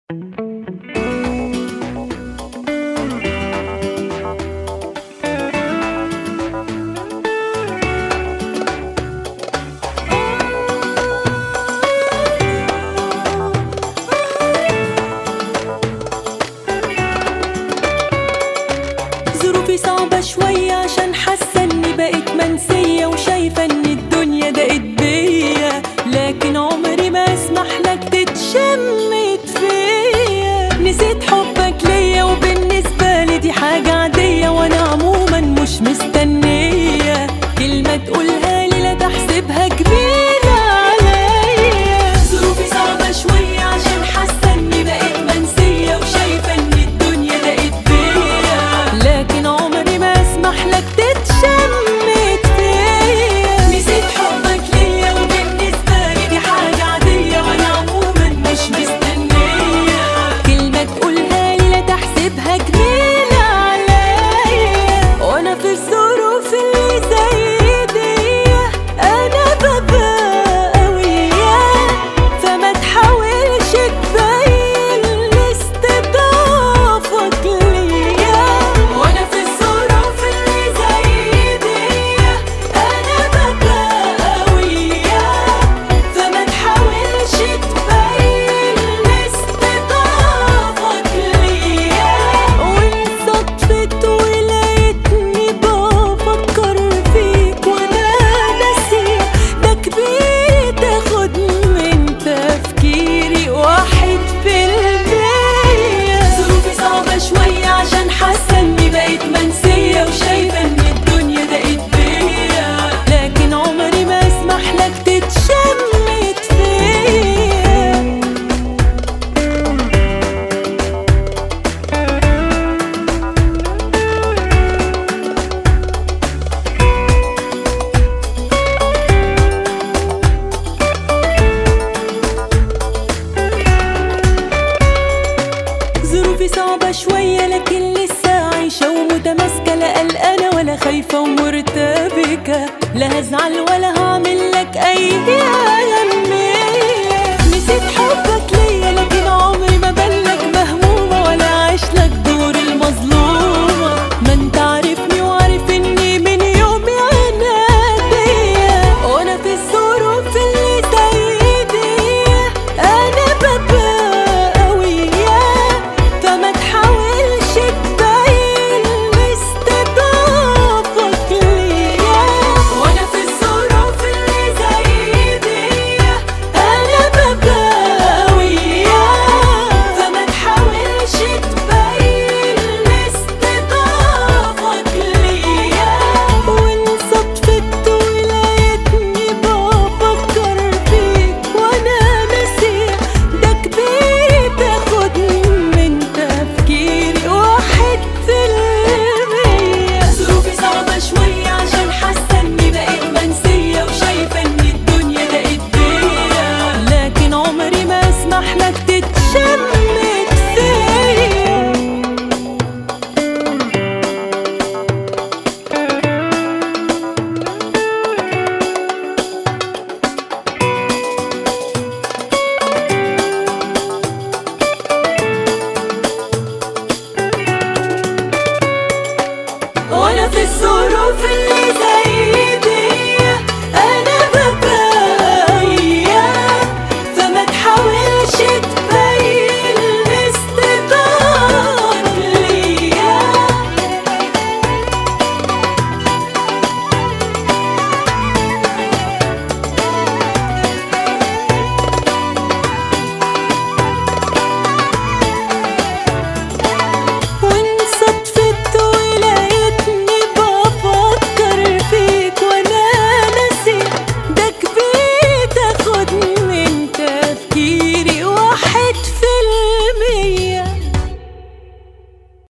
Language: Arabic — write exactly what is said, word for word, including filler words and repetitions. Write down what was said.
ظروفي صعبة شوية عشان حاسة اني بقيت منسية، وشايفة ان الدنيا ضاقت بيا، لكن عمري ما اسمح لك تتشمت فيا. نسيت حبك ليا وبالنسبة لي دي حاجة عادية، وانا عموما مش مستنية كلمة تقولها لي لا تحسبها كبيرة عليا. ظروفي صعبة شوية عشان حاسة اني بقيت منسية، وشايفة ان الدنيا ضاقت بيا، لكن عمري ما اسمح لك تتشمت فيا. نسيت حبك ليا وبالنسبة لي دي حاجة عادية، وانا عموما مش مستنية كلمة تقولها لي لا تحسبها جميلة عليا. وانا في الظروف اللي زي دي انا ببقى قوية، فما تحاولش تبين لاستضافك ليا. وانا في الظروف اللي زي دي انا ببقى قوية، فما تحاولش تبين لاستضافك ليا. وان صدفت ولقيتني بفكر فيك وانا ناسي، ده كبير تاخد من تفكيري واحد في المية. ظروفي صعبة شوية عشان حاسة اني بقيت منسية، وشايفة ان الدنيا ضاقت بيا، لكن عمري ما اسمح لك تتشمت فيا. ظروفي صعبة شوية لكن لسه عايشة ومتماسكة، لا قلقانة ولا خايفة ومرتبكة، لا هزعل ولا هعمل لك أي أهمية. نسيت حبك ليا لكن عمري ما بلك مهمومة، ولا عايش لك دور المظلومة. ما انت عارفني وعارف اني من يومي عنادية. وانا في الظروف اللي زي دي انا ببقى قوية، فما تحاولش تبين لاستضافك ليا. وانا في الظروف اللي زي دي انا ببقى قوية، فما تحاولش تبين لاستضافك ليا. وان صدفت ولقيتني بفكر فيك وانا ناسية، ده كبير تاخد من تفكيري واحد في المية. ظروفي صعبة شوية عشان حاسة اني بقيت منسية، وشايفة ان الدنيا ضاقت بيا، لكن عمري ما اسمح لك تتشمت